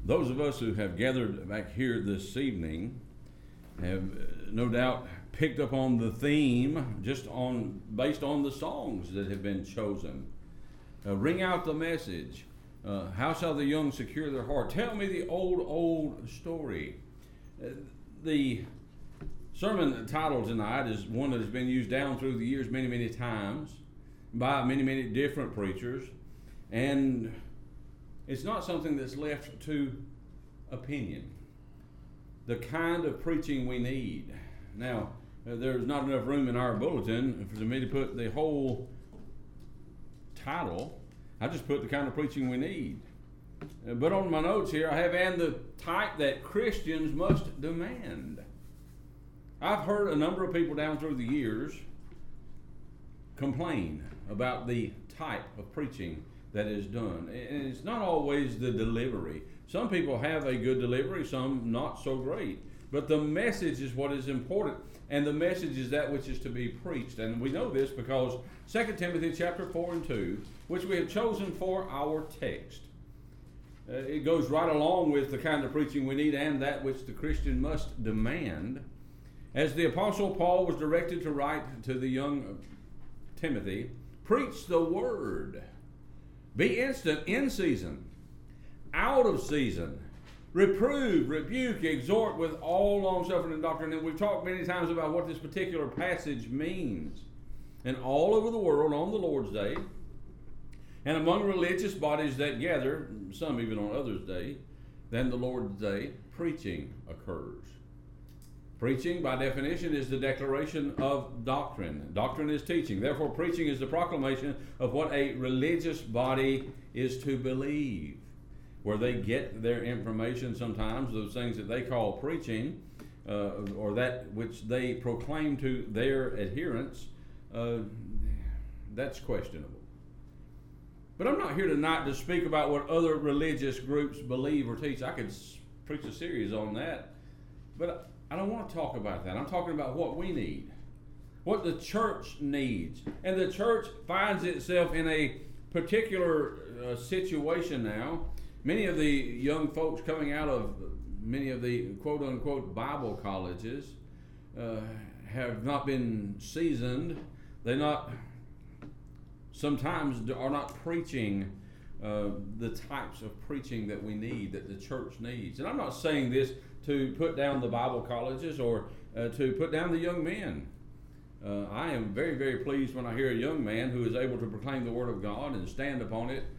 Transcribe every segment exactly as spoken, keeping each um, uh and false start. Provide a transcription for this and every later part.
Those of us who have gathered back here this evening have uh, no doubt picked up on the theme just on based on the songs that have been chosen. Uh, ring out the message. Uh, how shall the young secure their heart? Tell me the old, old story. Uh, the sermon title tonight is one that has been used down through the years many, many times by many, many different preachers. And it's not something that's left to opinion. The kind of preaching we need. Now, uh, there's not enough room in our bulletin for me to put the whole title. I just put the kind of preaching we need. Uh, but on my notes here, I have and the type that Christians must demand. I've heard a number of people down through the years complain about the type of preaching that is done. And it's not always the delivery. Some people have a good delivery, some not so great. But the message is what is important, and the message is that which is to be preached. And we know this because Second Timothy chapter four and two, which we have chosen for our text, uh, it goes right along with the kind of preaching we need and that which the Christian must demand. As the Apostle Paul was directed to write to the young Timothy, preach the word. Be instant in season, out of season. Reprove, rebuke, exhort with all long-suffering and doctrine. And we've talked many times about what this particular passage means. And all over the world on the Lord's Day, and among religious bodies that gather, some even on others' day, than the Lord's Day, preaching occurs. Preaching, by definition, is the declaration of doctrine. Doctrine is teaching. Therefore, preaching is the proclamation of what a religious body is to believe. Where they get their information sometimes, those things that they call preaching, uh, or that which they proclaim to their adherents, uh, that's questionable. But I'm not here tonight to speak about what other religious groups believe or teach. I could preach a series on that. But I don't want to talk about that. I'm talking about what we need, what the church needs. And the church finds itself in a particular uh, situation now. Many of the young folks coming out of many of the quote-unquote Bible colleges uh, have not been seasoned. They not sometimes are not preaching uh, the types of preaching that we need, that the church needs. And I'm not saying this to put down the Bible colleges or uh, to put down the young men. Uh, I am very, very pleased when I hear a young man who is able to proclaim the Word of God and stand upon it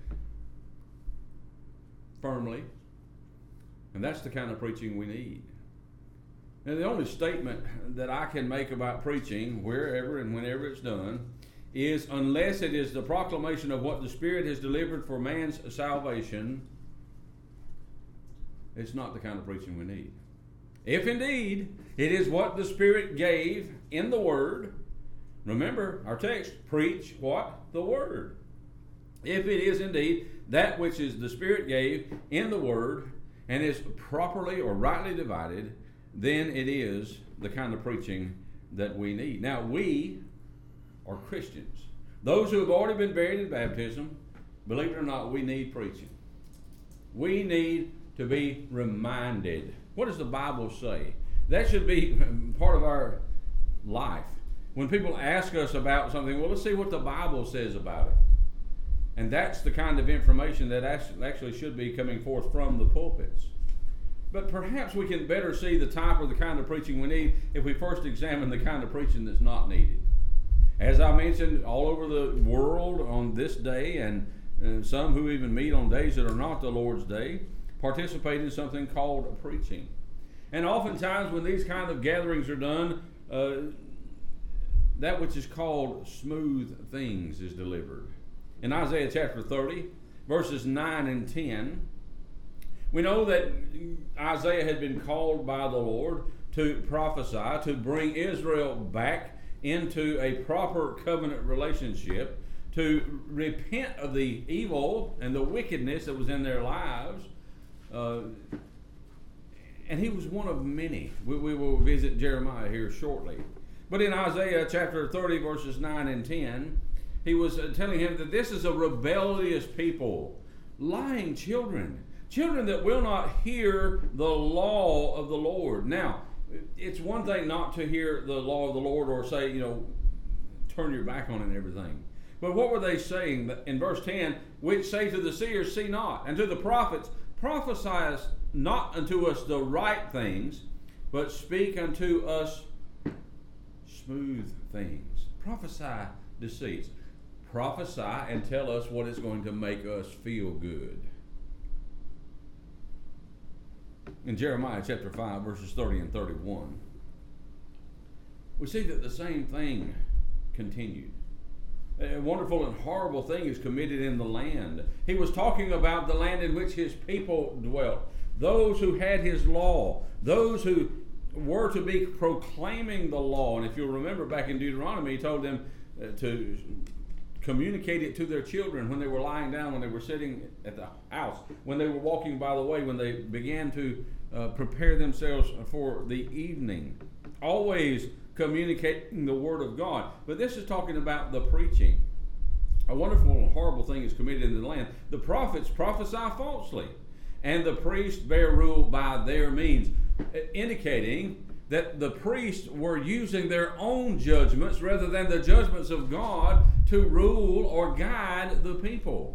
firmly. And that's the kind of preaching we need. And the only statement that I can make about preaching, wherever and whenever it's done, is unless it is the proclamation of what the Spirit has delivered for man's salvation, it's not the kind of preaching we need. If indeed it is what the Spirit gave in the Word, remember our text, preach what? The Word. If it is indeed that which is the Spirit gave in the Word and is properly or rightly divided, then it is the kind of preaching that we need. Now, we are Christians. Those who have already been buried in baptism, believe it or not, we need preaching. We need to be reminded. What does the Bible say? That should be part of our life. When people ask us about something, well, let's see what the Bible says about it. And that's the kind of information that actually should be coming forth from the pulpits. But perhaps we can better see the type or the kind of preaching we need if we first examine the kind of preaching that's not needed. As I mentioned, all over the world on this day, and, and some who even meet on days that are not the Lord's Day, participate in something called preaching. And oftentimes when these kind of gatherings are done, uh, that which is called smooth things is delivered. In Isaiah chapter thirty, verses nine and ten, we know that Isaiah had been called by the Lord to prophesy, to bring Israel back into a proper covenant relationship, to repent of the evil and the wickedness that was in their lives. Uh, and he was one of many. We, we will visit Jeremiah here shortly. But in Isaiah chapter thirty, verses nine and ten, he was telling him that this is a rebellious people, lying children, Children that will not hear the law of the Lord. Now, it's one thing not to hear the law of the Lord or say, you know, turn your back on it and everything. But what were they saying in verse ten? Which say to the seers, see not, and to the prophets, prophesy not unto us the right things, but speak unto us smooth things. Prophesy deceits. Prophesy and tell us what is going to make us feel good. In Jeremiah chapter five, verses thirty and thirty-one, we see that the same thing continued. A wonderful and horrible thing is committed in the land. He was talking about the land in which his people dwelt. Those who had his law. Those who were to be proclaiming the law. And if you'll remember back in Deuteronomy, he told them to communicate it to their children when they were lying down, when they were sitting at the house, when they were walking by the way, when they began to uh, prepare themselves for the evening. Always communicating the word of God. But this is talking about the preaching. A wonderful and horrible thing is committed in the land. The prophets prophesy falsely, and the priests bear rule by their means, indicating that the priests were using their own judgments rather than the judgments of God to rule or guide the people.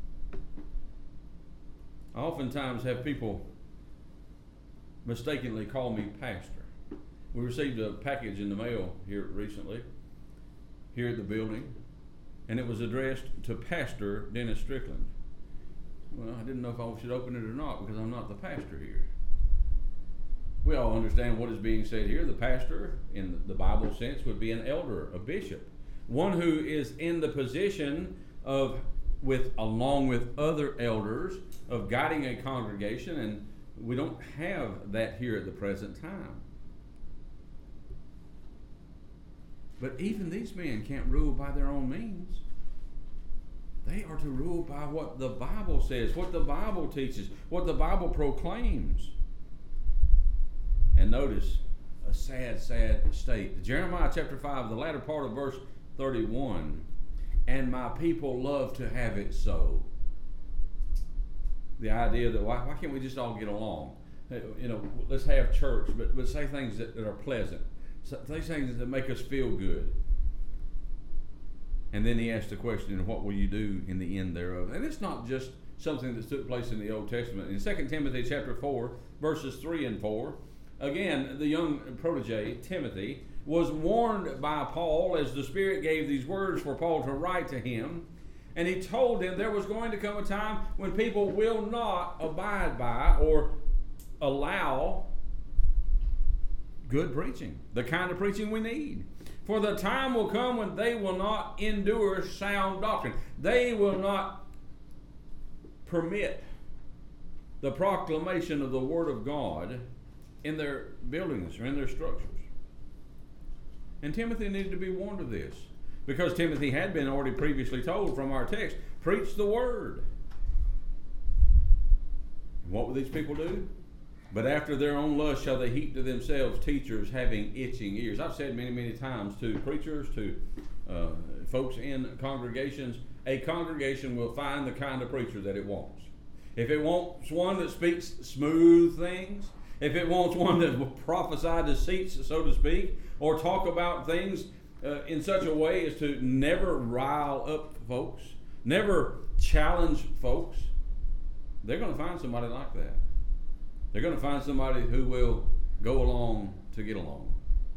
I oftentimes have people mistakenly call me pastor. We received a package in the mail here recently, here at the building, and it was addressed to Pastor Dennis Strickland. Well, I didn't know if I should open it or not because I'm not the pastor here. We all understand what is being said here. The pastor, in the Bible sense, would be an elder, a bishop, one who is in the position of, with along with other elders, of guiding a congregation, and we don't have that here at the present time. But even these men can't rule by their own means. They are to rule by what the Bible says, what the Bible teaches, what the Bible proclaims. And notice a sad, sad state. Jeremiah chapter five, the latter part of verse thirty-one. And my people love to have it so. The idea that why, why can't we just all get along? You know, let's have church, but, but say things that, that are pleasant. Say things that make us feel good. And then he asked the question, what will you do in the end thereof? And it's not just something that took place in the Old Testament. In Second Timothy chapter four, verses three and four, again, the young protege, Timothy, was warned by Paul as the Spirit gave these words for Paul to write to him. And he told him there was going to come a time when people will not abide by or allow good preaching, the kind of preaching we need. For the time will come when they will not endure sound doctrine. They will not permit the proclamation of the Word of God in their buildings or in their structures. And Timothy needed to be warned of this, because Timothy had been already previously told from our text, preach the Word. And what will these people do? But after their own lust shall they heap to themselves teachers having itching ears. I've said many, many times to preachers, to uh, folks in congregations, a congregation will find the kind of preacher that it wants. If it wants one that speaks smooth things, if it wants one that will prophesy deceits, so to speak, or talk about things uh, in such a way as to never rile up folks, never challenge folks, they're going to find somebody like that. They're going to find somebody who will go along to get along.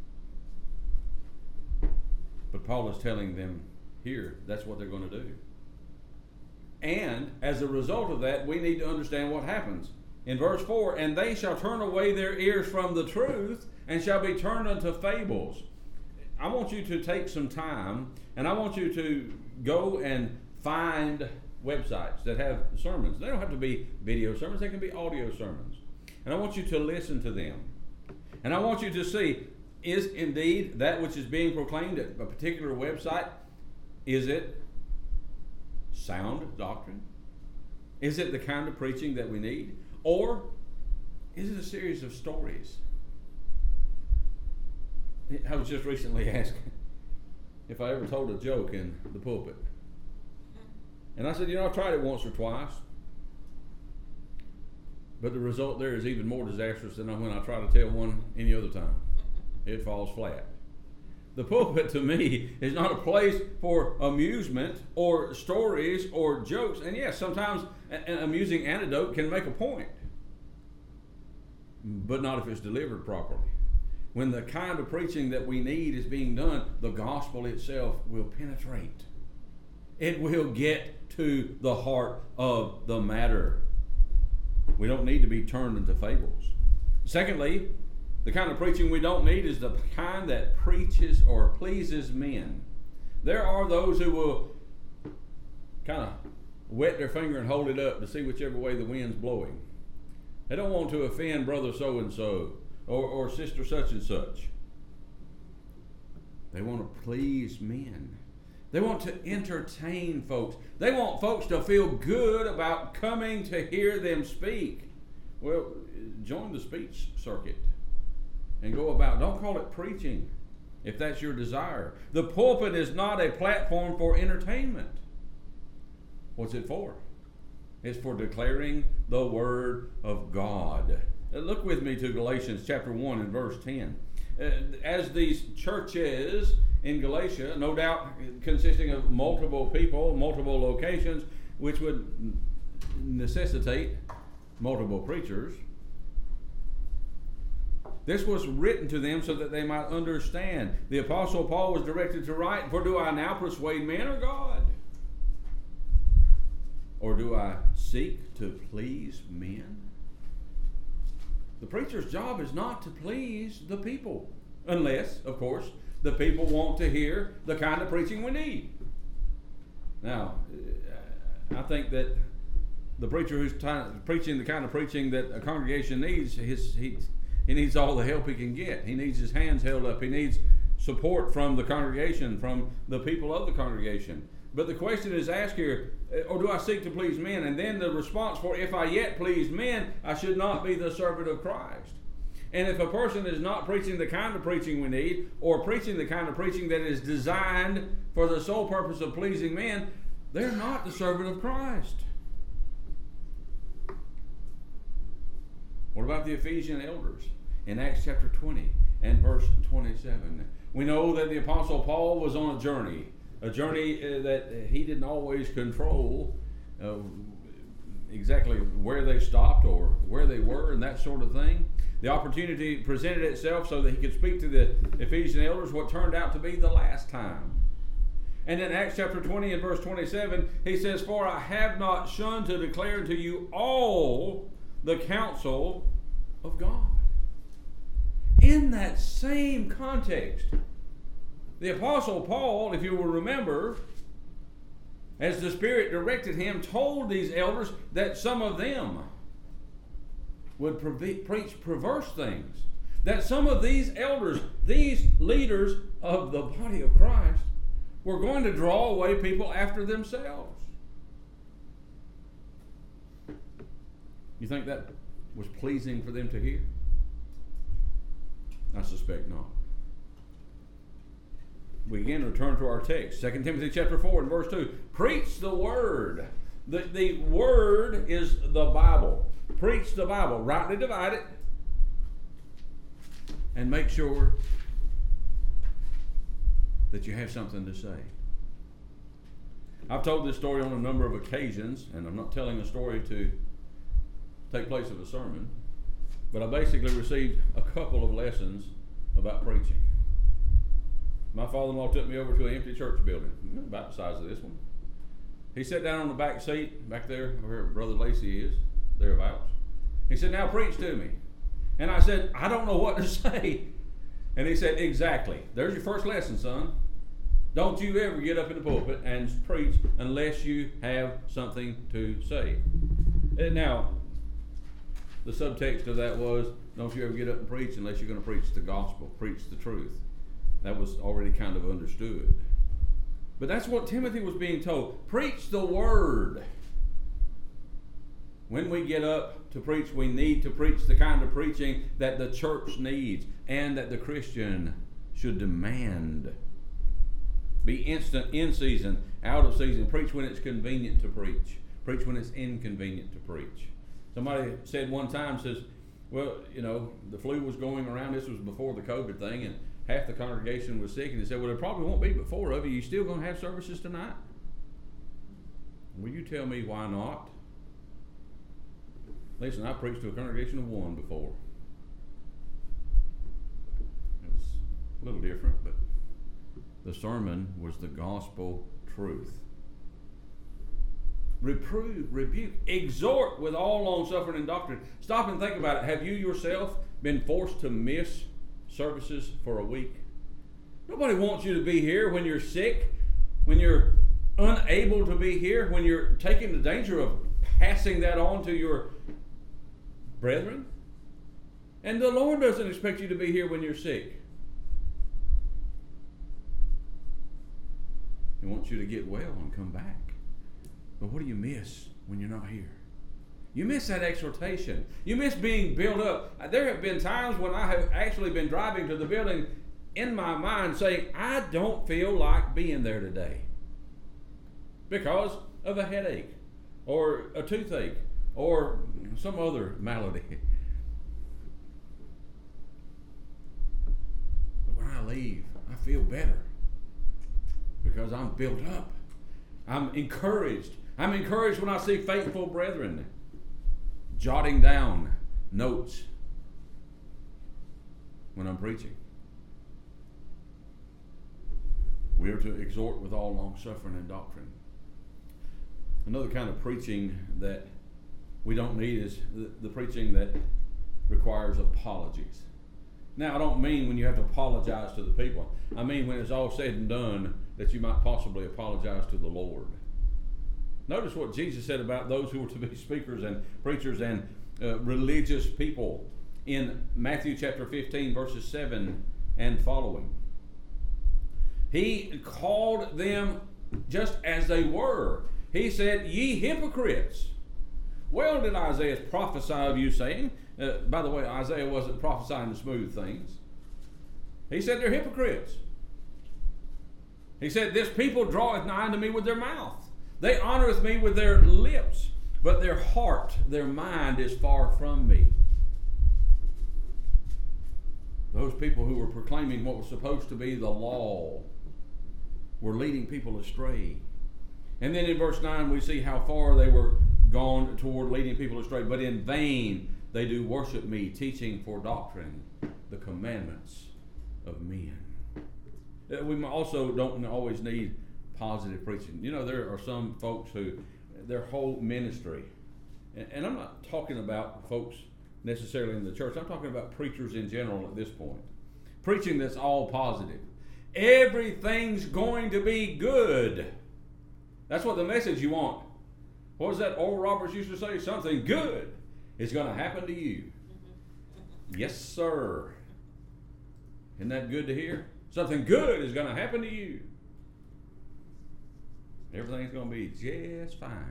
But Paul is telling them here that's what they're going to do. And as a result of that, we need to understand what happens. In verse four, and they shall turn away their ears from the truth and shall be turned unto fables. I want you to take some time and I want you to go and find websites that have sermons. They don't have to be video sermons, they can be audio sermons. And I want you to listen to them. And I want you to see, is indeed that which is being proclaimed at a particular website, is it sound doctrine? Is it the kind of preaching that we need? Or is it a series of stories? I was just recently asked if I ever told a joke in the pulpit. And I said, you know, I tried it once or twice. But the result there is even more disastrous than when I try to tell one any other time. It falls flat. The pulpit, to me, is not a place for amusement or stories or jokes. And yes, sometimes an amusing anecdote can make a point, but not if it's delivered properly. When the kind of preaching that we need is being done, the gospel itself will penetrate. It will get to the heart of the matter. We don't need to be turned into fables. Secondly, the kind of preaching we don't need is the kind that preaches or pleases men. There are those who will kind of wet their finger and hold it up to see whichever way the wind's blowing. They don't want to offend brother so-and-so or, or sister such and such. They want to please men. They want to entertain folks. They want folks to feel good about coming to hear them speak. Well, join the speech circuit and go about. Don't call it preaching if that's your desire. The pulpit is not a platform for entertainment. What's it for? It's for declaring the Word of God. Look with me to Galatians chapter one and verse ten. As these churches in Galatia, no doubt consisting of multiple people, multiple locations, which would necessitate multiple preachers, this was written to them so that they might understand. The Apostle Paul was directed to write, "For do I now persuade men or God? Or do I seek to please men?" The preacher's job is not to please the people, unless, of course, the people want to hear the kind of preaching we need. Now, I think that the preacher who's t- preaching the kind of preaching that a congregation needs, his, he, he needs all the help he can get. He needs his hands held up. He needs support from the congregation, from the people of the congregation. But the question is asked here, or do I seek to please men? And then the response for, if I yet please men, I should not be the servant of Christ. And if a person is not preaching the kind of preaching we need, or preaching the kind of preaching that is designed for the sole purpose of pleasing men, they're not the servant of Christ. What about the Ephesian elders in Acts chapter twenty and verse twenty-seven? We know that the Apostle Paul was on a journey. A journey uh, that he didn't always control uh, exactly where they stopped or where they were and that sort of thing. The opportunity presented itself so that he could speak to the Ephesian elders what turned out to be the last time. And in Acts chapter twenty and verse twenty-seven, he says, "For I have not shunned to declare to you all the counsel of God." In that same context, the Apostle Paul, if you will remember, as the Spirit directed him, told these elders that some of them would pre- preach perverse things. That some of these elders, these leaders of the body of Christ, were going to draw away people after themselves. You think that was pleasing for them to hear? I suspect not. We again return to our text, Second Timothy chapter four and verse two. Preach the word. The, the word is the Bible. Preach the Bible. Rightly divide it. And make sure that you have something to say. I've told this story on a number of occasions, and I'm not telling a story to take place of a sermon, but I basically received a couple of lessons about preaching. My father-in-law took me over to an empty church building, about the size of this one. He sat down on the back seat, back there where Brother Lacey is, thereabouts. He said, "Now preach to me." And I said, "I don't know what to say." And he said, "Exactly. There's your first lesson, son. Don't you ever get up in the pulpit and preach unless you have something to say." And now, the subtext of that was, don't you ever get up and preach unless you're going to preach the gospel, preach the truth. That was already kind of understood. But that's what Timothy was being told. Preach the word. When we get up to preach, we need to preach the kind of preaching that the church needs and that the Christian should demand. Be instant, in season, out of season. Preach when it's convenient to preach. Preach when it's inconvenient to preach. Somebody said one time, says, well, you know, the flu was going around. This was before the COVID thing, and half the congregation was sick. And they said, well, there probably won't be but four of you. You still going to have services tonight? Will you tell me why not? Listen, I preached to a congregation of one before. It was a little different, but the sermon was the gospel truth. Reprove, rebuke, exhort with all long suffering and doctrine. Stop and think about it. Have you yourself been forced to miss services for a week? Nobody wants you to be here when you're sick, when you're unable to be here, when you're taking the danger of passing that on to your brethren. And the Lord doesn't expect you to be here when you're sick. He wants you to get well and come back. But what do you miss when you're not here? You miss that exhortation. You miss being built up. There have been times when I have actually been driving to the building in my mind saying, I don't feel like being there today because of a headache or a toothache or some other malady. But when I leave, I feel better because I'm built up. I'm encouraged. I'm encouraged when I see faithful brethren jotting down notes when I'm preaching. We are to exhort with all long suffering and doctrine. Another kind of preaching that we don't need is the, the preaching that requires apologies. Now, I don't mean when you have to apologize to the people. I mean when it's all said and done that you might possibly apologize to the Lord. Notice what Jesus said about those who were to be speakers and preachers and uh, religious people in Matthew chapter fifteen, verses seven and following. He called them just as they were. He said, ye hypocrites. Well did Isaiah prophesy of you, saying, uh, by the way, Isaiah wasn't prophesying the smooth things. He said they're hypocrites. He said, this people draweth nigh unto me with their mouth. They honoreth me with their lips, but their heart, their mind is far from me. Those people who were proclaiming what was supposed to be the law were leading people astray. And then in verse nine we see how far they were gone toward leading people astray. But in vain they do worship me, teaching for doctrine the commandments of men. We also don't always need positive preaching. You know, there are some folks who, their whole ministry, and, and I'm not talking about folks necessarily in the church, I'm talking about preachers in general at this point. Preaching that's all positive. Everything's going to be good. That's what the message you want. What was that Oral Roberts used to say? Something good is going to happen to you. Yes, sir. Isn't that good to hear? Something good is going to happen to you. Everything's going to be just fine.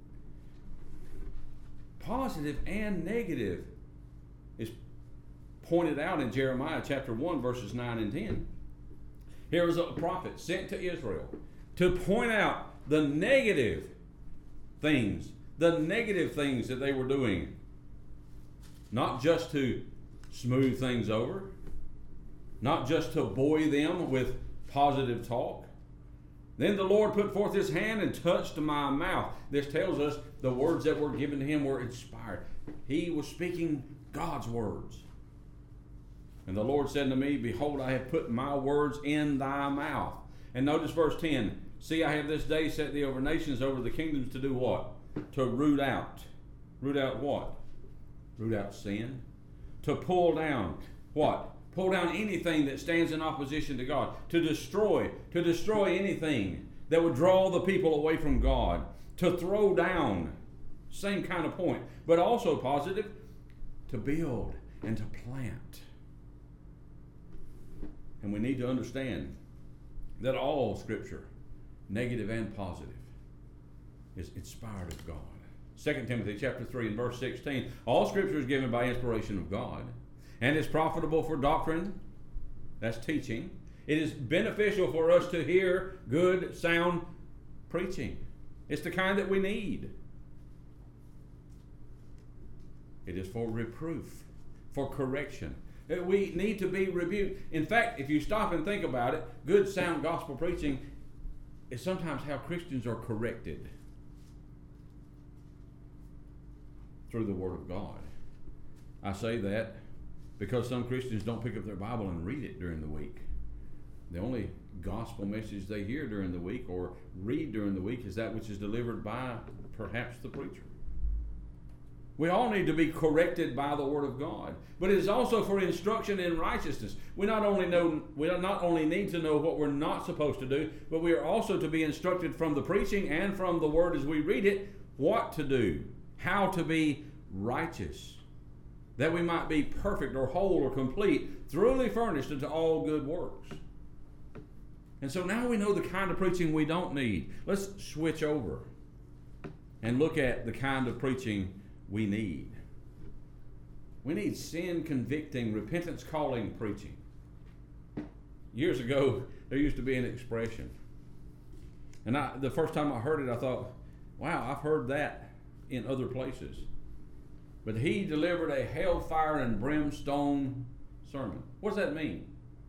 Positive and negative is pointed out in Jeremiah chapter one, verses nine and ten. Here was a prophet sent to Israel to point out the negative things, the negative things that they were doing. Not just to smooth things over, not just to buoy them with positive talk. Then the Lord put forth his hand and touched my mouth. This tells us the words that were given to him were inspired. He was speaking God's words. And the Lord said to me, behold, I have put my words in thy mouth. And notice verse ten. See, I have this day set thee over nations, over the kingdoms to do what? To root out. Root out what? Root out sin. To pull down what? Pull down anything that stands in opposition to God. To destroy. To destroy anything that would draw the people away from God. To throw down. Same kind of point. But also positive. To build and to plant. And we need to understand that all Scripture, negative and positive, is inspired of God. Second Timothy chapter three and verse sixteen. All Scripture is given by inspiration of God and is profitable for doctrine. That's teaching. It is beneficial for us to hear good, sound preaching. It's the kind that we need. It is for reproof, for correction. We need to be rebuked. In fact, if you stop and think about it, good sound gospel preaching is sometimes how Christians are corrected through the Word of God. I say that because some Christians don't pick up their Bible and read it during the week. The only gospel message they hear during the week or read during the week is that which is delivered by perhaps the preacher. We all need to be corrected by the Word of God, but it is also for instruction in righteousness. We not only know, we not only need to know what we're not supposed to do, but we are also to be instructed from the preaching and from the Word as we read it, what to do, how to be righteous, that we might be perfect or whole or complete, thoroughly furnished unto all good works. And so now we know the kind of preaching we don't need. Let's switch over and look at the kind of preaching we need. We need sin convicting, repentance calling preaching. Years ago, there used to be an expression. And I, the first time I heard it, I thought, wow, I've heard that in other places. But he delivered a hellfire and brimstone sermon. What does that mean?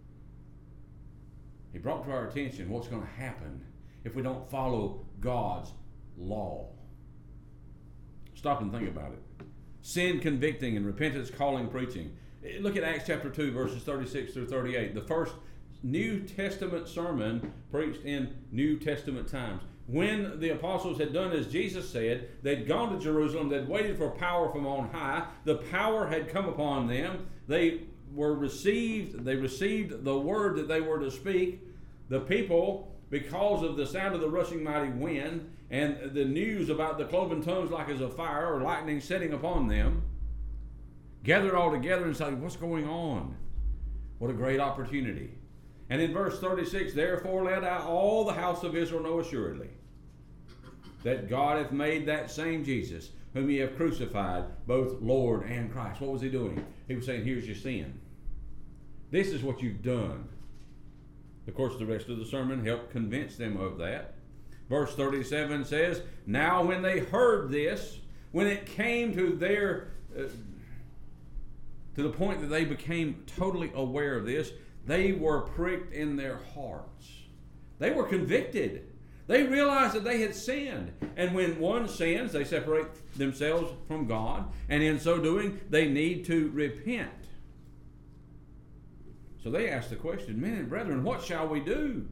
He brought to our attention what's going to happen if we don't follow God's law. Stop and think about it. Sin convicting and repentance calling preaching. Look at Acts chapter two, verses thirty-six through thirty-eight. The first New Testament sermon preached in New Testament times. When the apostles had done as Jesus said, they'd gone to Jerusalem, they'd waited for power from on high. The power had come upon them. They were received, they received the word that they were to speak. The people, because of the sound of the rushing mighty wind and the news about the cloven tongues like as a fire or lightning setting upon them, gathered all together and said, what's going on? What a great opportunity. And in verse thirty-six, therefore let out all the house of Israel know assuredly that God hath made that same Jesus, whom ye have crucified, both Lord and Christ. What was he doing? He was saying, here's your sin. This is what you've done. Of course, the rest of the sermon helped convince them of that. Verse thirty-seven says, now when they heard this, when it came to their, uh, to the point that they became totally aware of this, they were pricked in their hearts. They were convicted. They realized that they had sinned. And when one sins, they separate themselves from God. And in so doing, they need to repent. So they asked the question, men and brethren, what shall we do?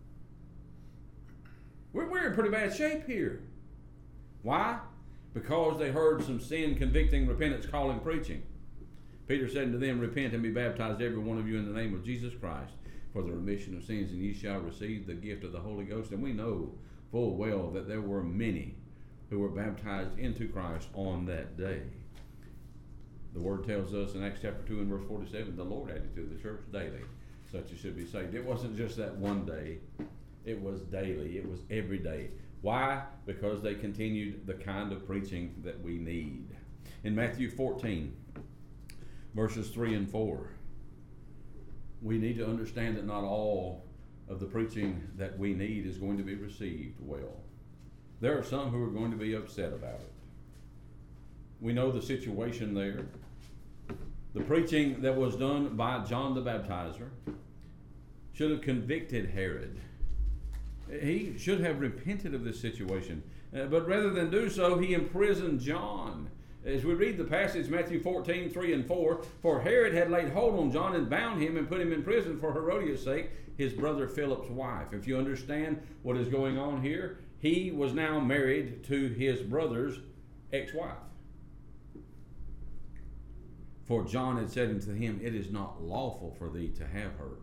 We're, we're in pretty bad shape here. Why? Because they heard some sin convicting, repentance calling preaching. Peter said unto them, repent and be baptized every one of you in the name of Jesus Christ for the remission of sins, and ye shall receive the gift of the Holy Ghost. And we know full well that there were many who were baptized into Christ on that day. The Word tells us in Acts chapter two and verse forty-seven, the Lord added to the church daily such as should be saved. It wasn't just that one day. It was daily. It was every day. Why? Because they continued the kind of preaching that we need. In Matthew fourteen, verses three and four, we need to understand that not all of the preaching that we need is going to be received well. There are some who are going to be upset about it. We know the situation there. The preaching that was done by John the Baptizer should have convicted Herod. He should have repented of this situation. Uh, but rather than do so, he imprisoned John. As we read the passage, Matthew fourteen, three and four, for Herod had laid hold on John and bound him and put him in prison for Herodias' sake, his brother Philip's wife. If you understand what is going on here, he was now married to his brother's ex-wife. For John had said unto him, it is not lawful for thee to have her.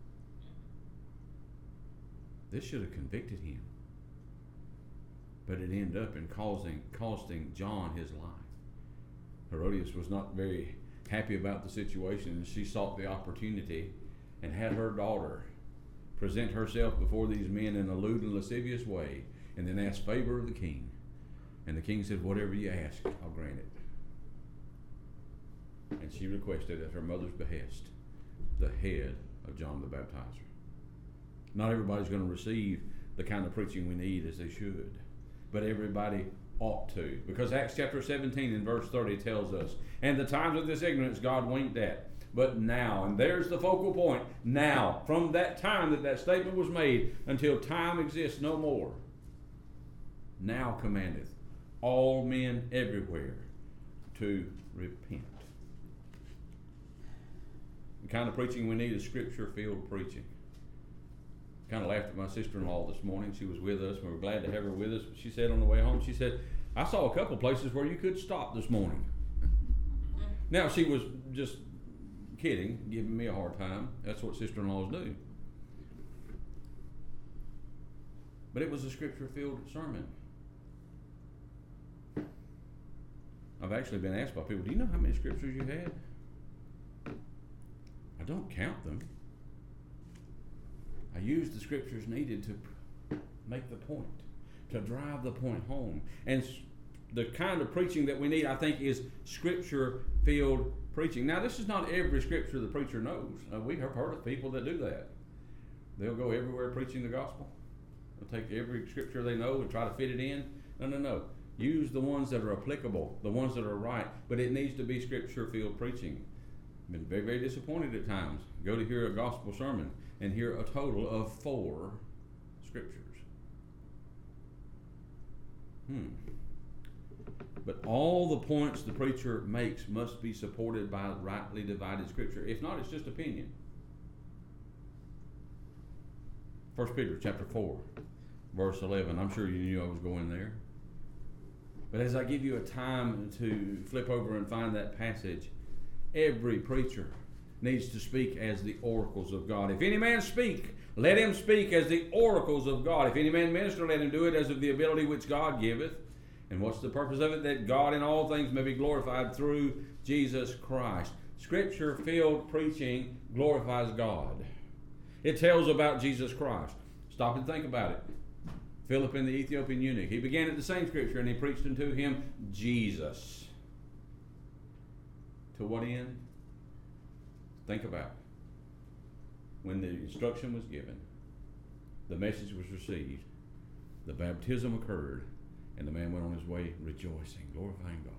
This should have convicted him. But it ended up in causing, costing John his life. Herodias was not very happy about the situation, and she sought the opportunity and had her daughter present herself before these men in a lewd and lascivious way, and then asked favor of the king. And the king said, whatever you ask, I'll grant it. And she requested at her mother's behest the head of John the Baptizer. Not everybody's going to receive the kind of preaching we need as they should, but everybody ought to. Because Acts chapter seventeen and verse thirty tells us, and the times of this ignorance God winked at. But now, and there's the focal point, now, from that time that that statement was made until time exists no more, now commandeth all men everywhere to repent. The kind of preaching we need is scripture-filled preaching. Kind of laughed at my sister-in-law this morning. She was with us. We were glad to have her with us. She said on the way home, she said, I saw a couple places where you could stop this morning. Now, she was just kidding, giving me a hard time. That's what sister-in-laws do. But it was a scripture-filled sermon. I've actually been asked by people, do you know how many scriptures you had? I don't count them. I use the scriptures needed to make the point, to drive the point home. And the kind of preaching that we need, I think, is scripture-filled preaching. Now, this is not every scripture the preacher knows. Uh, we have heard of people that do that. They'll go everywhere preaching the gospel. They'll take every scripture they know and try to fit it in. No, no, no. Use the ones that are applicable, the ones that are right. But it needs to be scripture-filled preaching. I've been very, very disappointed at times. Go to hear a gospel sermon and hear a total of four scriptures. Hmm. But all the points the preacher makes must be supported by rightly divided scripture. If not, it's just opinion. First Peter chapter four, verse eleven. I'm sure you knew I was going there. But as I give you a time to flip over and find that passage, every preacher needs to speak as the oracles of God. If any man speak, let him speak as the oracles of God. If any man minister, let him do it as of the ability which God giveth. And what's the purpose of it? That God in all things may be glorified through Jesus Christ. Scripture-filled preaching glorifies God. It tells about Jesus Christ. Stop and think about it. Philip and the Ethiopian eunuch. He began at the same scripture and he preached unto him Jesus. To what end? Think about it. When the instruction was given, the message was received, the baptism occurred, and the man went on his way rejoicing, glorifying God.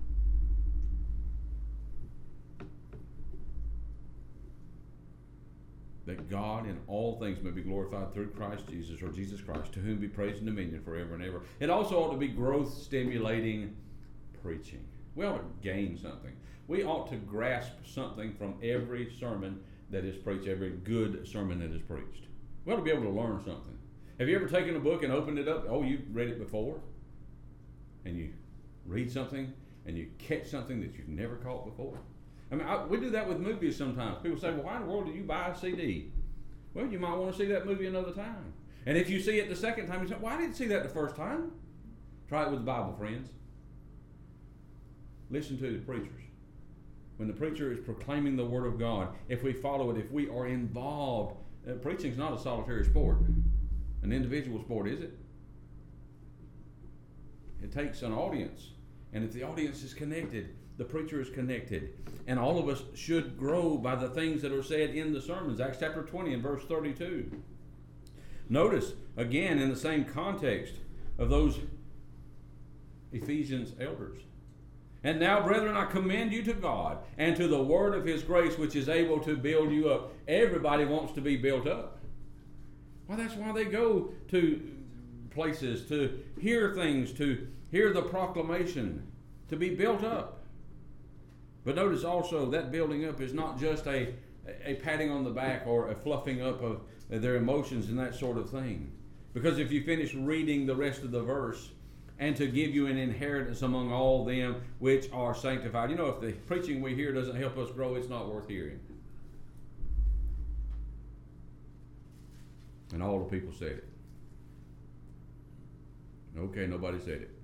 That God in all things may be glorified through Christ Jesus, or Jesus Christ, to whom be praise and dominion forever and ever. It also ought to be growth-stimulating preaching. We ought to gain something. We ought to grasp something from every sermon that is preached, every good sermon that is preached. We ought to be able to learn something. Have you ever taken a book and opened it up? Oh, you've read it before? And you read something and you catch something that you've never caught before? I mean, I, we do that with movies sometimes. People say, well, why in the world do you buy a C D? Well, you might want to see that movie another time. And if you see it the second time, you say, well, I didn't see that the first time. Try it with the Bible, friends. Listen to the preachers. When the preacher is proclaiming the Word of God, if we follow it, if we are involved, uh, preaching is not a solitary sport, an individual sport, is it? It takes an audience. And if the audience is connected, the preacher is connected. And all of us should grow by the things that are said in the sermons. Acts chapter twenty and verse thirty-two. Notice, again, in the same context of those Ephesians elders. And now, brethren, I commend you to God and to the word of his grace, which is able to build you up. Everybody wants to be built up. Well, that's why they go to places, to hear things, to hear the proclamation, to be built up. But notice also that building up is not just a, a patting on the back or a fluffing up of their emotions and that sort of thing. Because if you finish reading the rest of the verse, and to give you an inheritance among all them which are sanctified. You know, if the preaching we hear doesn't help us grow, it's not worth hearing. And all the people said it. Okay, nobody said it.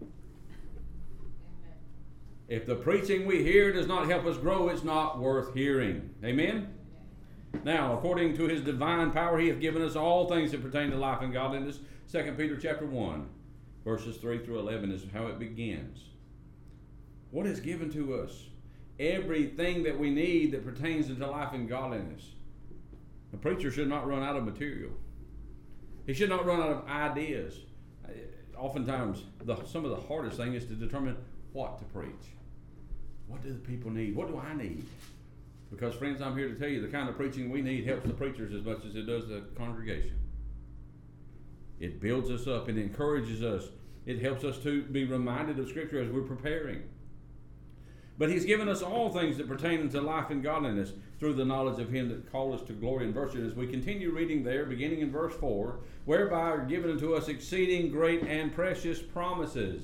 If the preaching we hear does not help us grow, it's not worth hearing. Amen? Now, according to his divine power, he hath given us all things that pertain to life and godliness. Second Peter chapter one, verses three through eleven is how it begins. What is given to us? Everything that we need that pertains to life and godliness. A preacher should not run out of material. He should not run out of ideas. oftentimes the, some of the hardest thing is to determine what to preach. What do the people need? What do I need? Because, friends, I'm here to tell you the kind of preaching we need helps the preachers as much as it does the congregation. It builds us up. It encourages us. It helps us to be reminded of Scripture as we're preparing. But he's given us all things that pertain unto life and godliness through the knowledge of him that called us to glory and virtue. As we continue reading there, beginning in verse four, whereby are given unto us exceeding great and precious promises,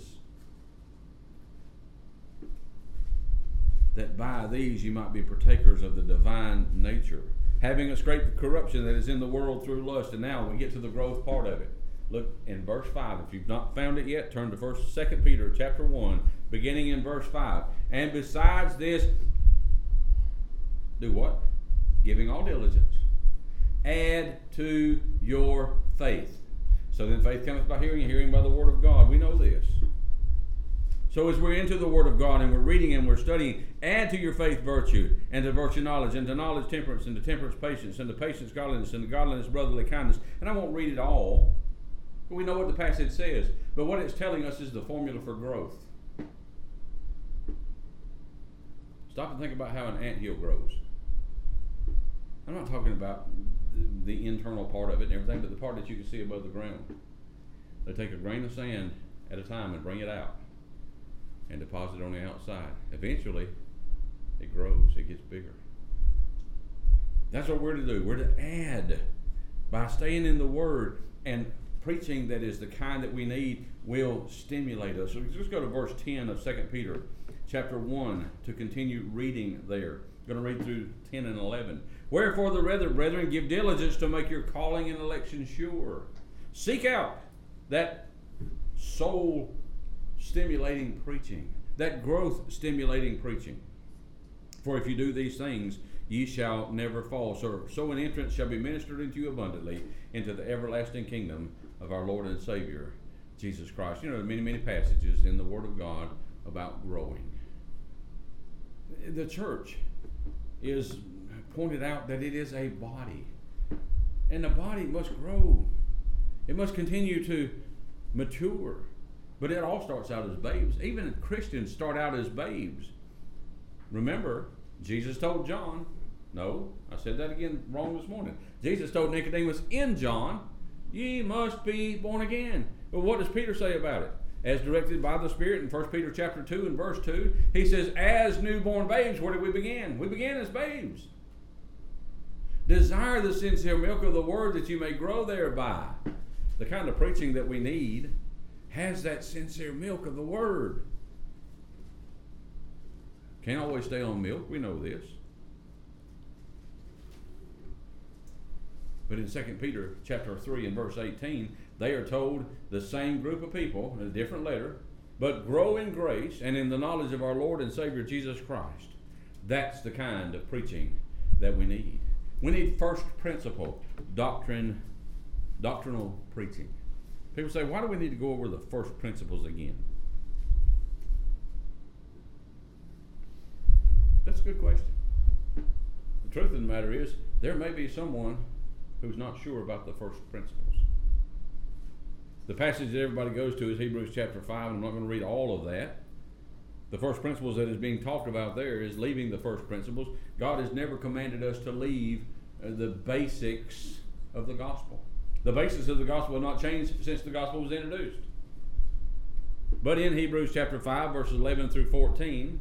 that by these you might be partakers of the divine nature, having escaped the corruption that is in the world through lust. And now we get to the growth part of it. Look in verse five. If you've not found it yet, turn to first, Second Peter chapter one, beginning in verse five. And besides this, do what? Giving all diligence. Add to your faith. So then faith cometh by hearing, and hearing by the word of God. We know this. So as we're into the Word of God and we're reading and we're studying, add to your faith virtue, and to virtue knowledge, and to knowledge temperance, and to temperance patience, and to patience godliness, and to godliness brotherly kindness. And I won't read it all, but we know what the passage says. But what it's telling us is the formula for growth. Stop and think about how an anthill grows. I'm not talking about the internal part of it and everything, but the part that you can see above the ground. They take a grain of sand at a time and bring it out and deposit it on the outside. Eventually, it grows. It gets bigger. That's what we're to do. We're to add by staying in the Word, and preaching that is the kind that we need will stimulate us. So let's go to verse ten of Second Peter chapter one to continue reading there. I'm going to read through ten and eleven. Wherefore the rather, brethren, give diligence to make your calling and election sure. Seek out that soul stimulating preaching, that growth stimulating preaching. For if you do these things, ye shall never fall. So, so an entrance shall be ministered unto you abundantly into the everlasting kingdom of our Lord and Savior, Jesus Christ. You know, there are many, many passages in the Word of God about growing. The church is pointed out that it is a body, and the body must grow. It must continue to mature. But it all starts out as babes. Even Christians start out as babes. Remember, Jesus told John, no, I said that again wrong this morning. Jesus told Nicodemus in John, ye must be born again. But what does Peter say about it? As directed by the Spirit in First Peter chapter two and verse two, he says, as newborn babes, where did we begin? We began as babes. Desire the sincere milk of the word that you may grow thereby. The kind of preaching that we need has that sincere milk of the Word. Can't always stay on milk, we know this. But in Second Peter chapter three and verse eighteen, they are told, the same group of people, in a different letter, but grow in grace and in the knowledge of our Lord and Savior Jesus Christ. That's the kind of preaching that we need. We need first principle doctrine, doctrinal preaching. People say, why do we need to go over the first principles again? That's a good question. The truth of the matter is, there may be someone who's not sure about the first principles. The passage that everybody goes to is Hebrews chapter five, and I'm not going to read all of that. The first principles that is being talked about there is leaving the first principles. God has never commanded us to leave uh, the basics of the gospel. The basis of the gospel will not change since the gospel was introduced. But in Hebrews chapter five, verses eleven through fourteen,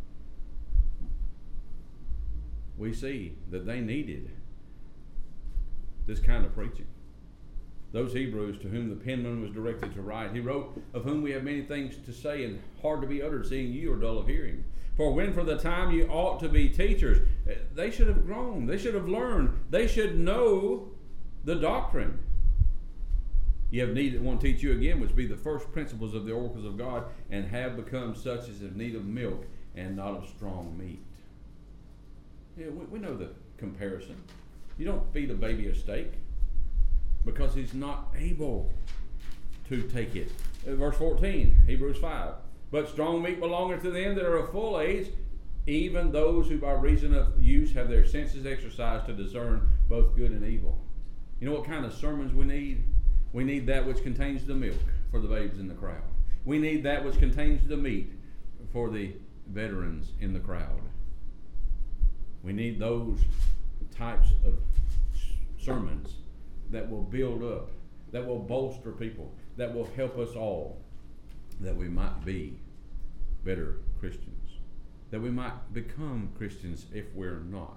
we see that they needed this kind of preaching. Those Hebrews to whom the penman was directed to write, he wrote, of whom we have many things to say and hard to be uttered, seeing you are dull of hearing. For when for the time you ought to be teachers, they should have grown, they should have learned, they should know the doctrine. You have need that won't teach you again, which be the first principles of the oracles of God, and have become such as have need of milk and not of strong meat. Yeah, we, we know the comparison. You don't feed a baby a steak because he's not able to take it. Verse fourteen, Hebrews five. But strong meat belongeth to them that are of full age, even those who by reason of use have their senses exercised to discern both good and evil. You know what kind of sermons we need? We need that which contains the milk, for the babes in the crowd. We need that which contains the meat for the veterans in the crowd. We need those types of sermons that will build up, that will bolster people, that will help us all, that we might be better Christians, that we might become Christians if we're not.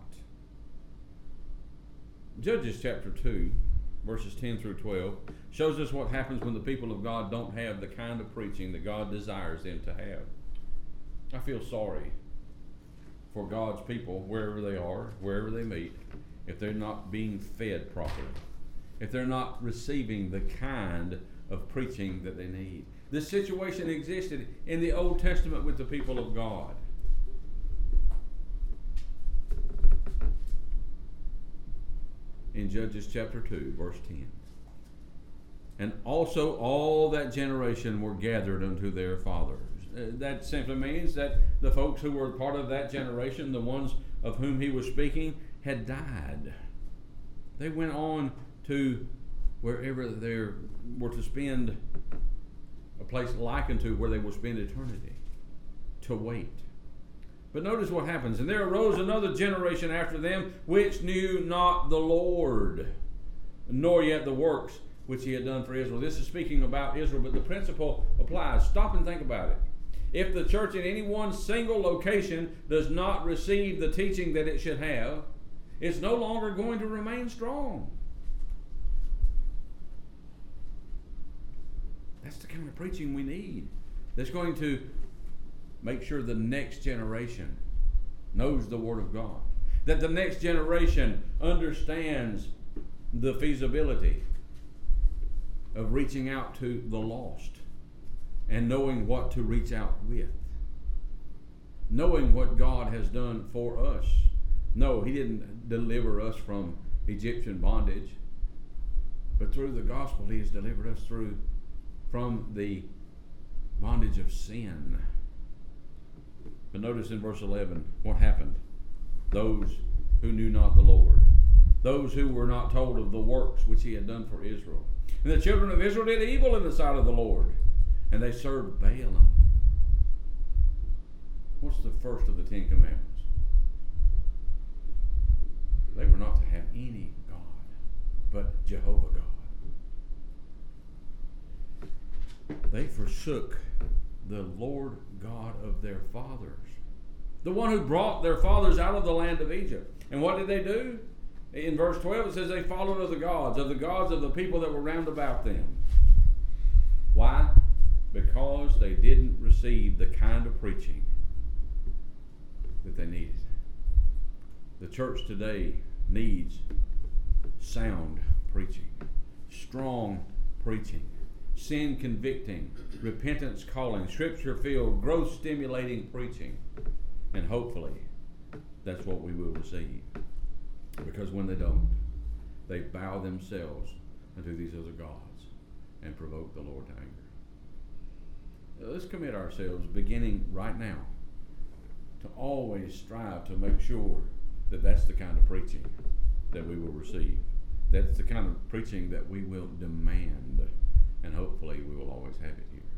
Judges chapter two, verses ten through twelve, shows us what happens when the people of God don't have the kind of preaching that God desires them to have. I feel sorry for God's people, wherever they are, wherever they meet, if they're not being fed properly, if they're not receiving the kind of preaching that they need. This situation existed in the Old Testament with the people of God. In Judges chapter two, verse ten. And also all that generation were gathered unto their fathers. Uh, that simply means that the folks who were part of that generation, the ones of whom he was speaking, had died. They went on to wherever they were to spend, a place likened to where they will spend eternity, to wait. But notice what happens. And there arose another generation after them, which knew not the Lord, nor yet the works which he had done for Israel. This is speaking about Israel, but the principle applies. Stop and think about it. If the church in any one single location does not receive the teaching that it should have, it's no longer going to remain strong. That's the kind of preaching we need. That's going to make sure the next generation knows the Word of God. That the next generation understands the feasibility of reaching out to the lost and knowing what to reach out with. Knowing what God has done for us. No, he didn't deliver us from Egyptian bondage, but through the gospel he has delivered us through from the bondage of sin. But notice in verse eleven what happened. Those who knew not the Lord. Those who were not told of the works which he had done for Israel. And the children of Israel did evil in the sight of the Lord, and they served Baalim. What's the first of the Ten Commandments? They were not to have any God, but Jehovah God. They forsook the Lord God of their fathers, the one who brought their fathers out of the land of Egypt. And what did they do? In verse twelve it says they followed other gods, of the gods of the people that were round about them. Why? Because they didn't receive the kind of preaching that they needed. The church today needs sound preaching, strong preaching, sin convicting, repentance calling, scripture filled, growth stimulating preaching. And hopefully that's what we will receive. Because when they don't, they bow themselves unto these other gods and provoke the Lord to anger. Let's commit ourselves, beginning right now, to always strive to make sure that that's the kind of preaching that we will receive. That's the kind of preaching that we will demand, and hopefully we will always have it here.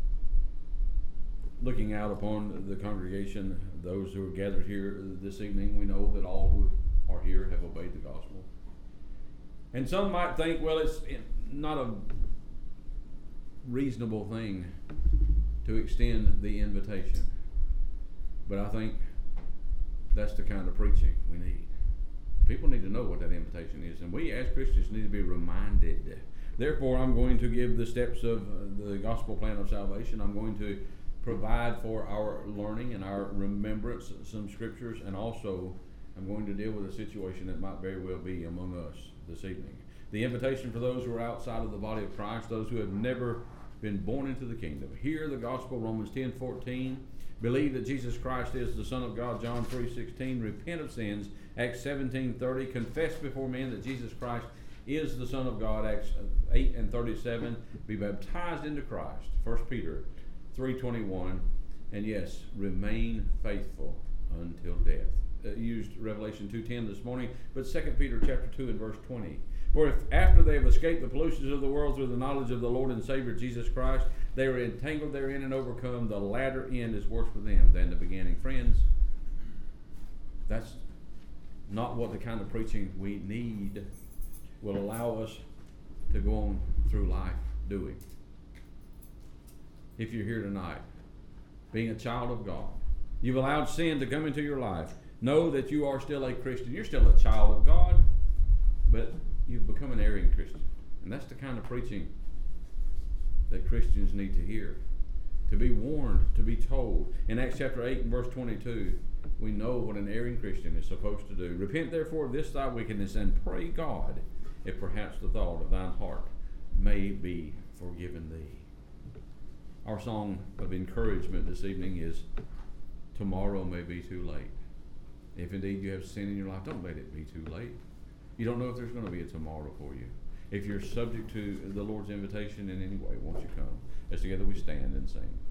Looking out upon the congregation, those who are gathered here this evening, we know that all who are here have obeyed the gospel. And some might think, well, it's not a reasonable thing to extend the invitation. But I think that's the kind of preaching we need. People need to know what that invitation is, and we as Christians need to be reminded. Therefore, I'm going to give the steps of the gospel plan of salvation. I'm going to provide for our learning and our remembrance some scriptures, and also I'm going to deal with a situation that might very well be among us this evening. The invitation for those who are outside of the body of Christ, those who have never been born into the kingdom. Hear the gospel, Romans ten fourteen. Believe that Jesus Christ is the Son of God, John three sixteen. Repent of sins, Acts seventeen thirty. Confess before men that Jesus Christ is the Son of God, Acts eight and thirty-seven. Be baptized into Christ, First Peter three twenty-one. And yes, remain faithful until death. Uh, used Revelation two ten this morning, but Second Peter chapter two and verse twenty. For if after they have escaped the pollutions of the world through the knowledge of the Lord and Savior Jesus Christ, they are entangled therein and overcome, the latter end is worse for them than the beginning. Friends, that's not what the kind of preaching we need will allow us to go on through life doing. If you're here tonight, being a child of God, you've allowed sin to come into your life, know that you are still a Christian. You're still a child of God, but you've become an erring Christian. And that's the kind of preaching that Christians need to hear. To be warned, to be told. In Acts chapter eight and verse twenty-two, we know what an erring Christian is supposed to do. Repent therefore of this thy wickedness, and pray God, if perhaps the thought of thine heart may be forgiven thee. Our song of encouragement this evening is, tomorrow may be too late. If indeed you have sin in your life, don't let it be too late. You don't know if there's going to be a tomorrow for you. If you're subject to the Lord's invitation in any way, won't you come? As together we stand and sing.